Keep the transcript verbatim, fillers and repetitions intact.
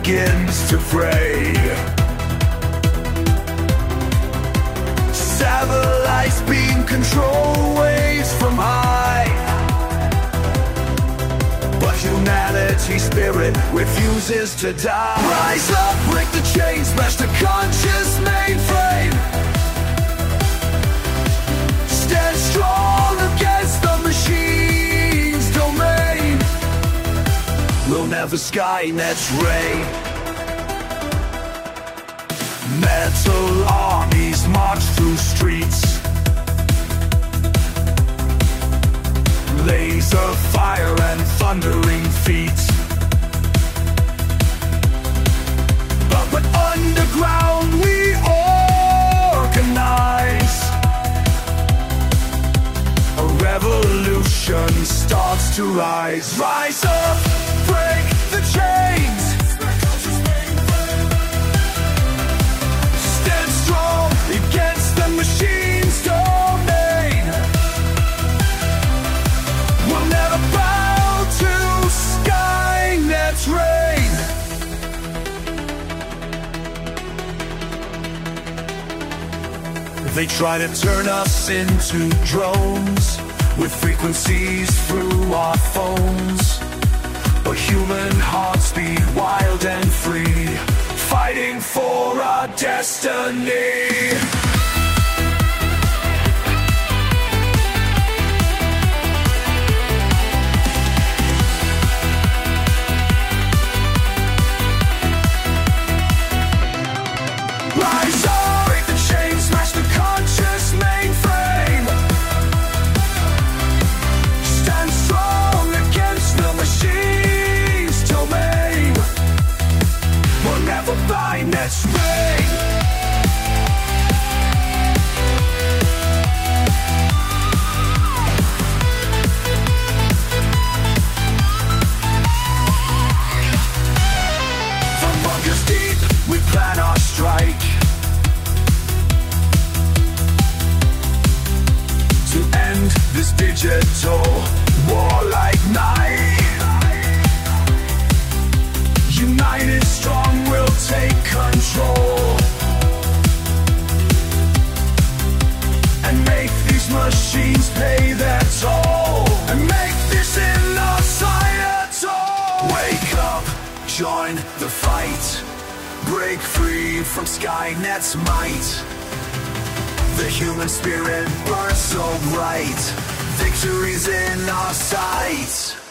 begins to fray. Satellites beam control waves from high, but humanity's spirit refuses to die. Rise up, break the chains, smash the conscious mainframe. Stand strong against the machine's domain. We'll never Skynet's reign. Metal armies march through streets. Laser fire and thundering feet. But, but underground we organize. A revolution starts to rise. Rise up, break the chains. Stand strong against the machine's domain. We'll never bow to Skynet's reign. They try to turn us into drones with frequencies through our phones, but human hearts beat wild and free, fighting for our destiny. Rise up, break the chains, smash the conscious mainframe. Stand strong against the machine's domain. We'll never find its reign. From bunkers deep, we plan our strike. To end this digital warlike night. United strong, we'll take control and make these machines pay their toll, and make this innocietal. Wake up, join the fight, break free from Skynet's might. The human spirit burns so bright, victory's in our sight.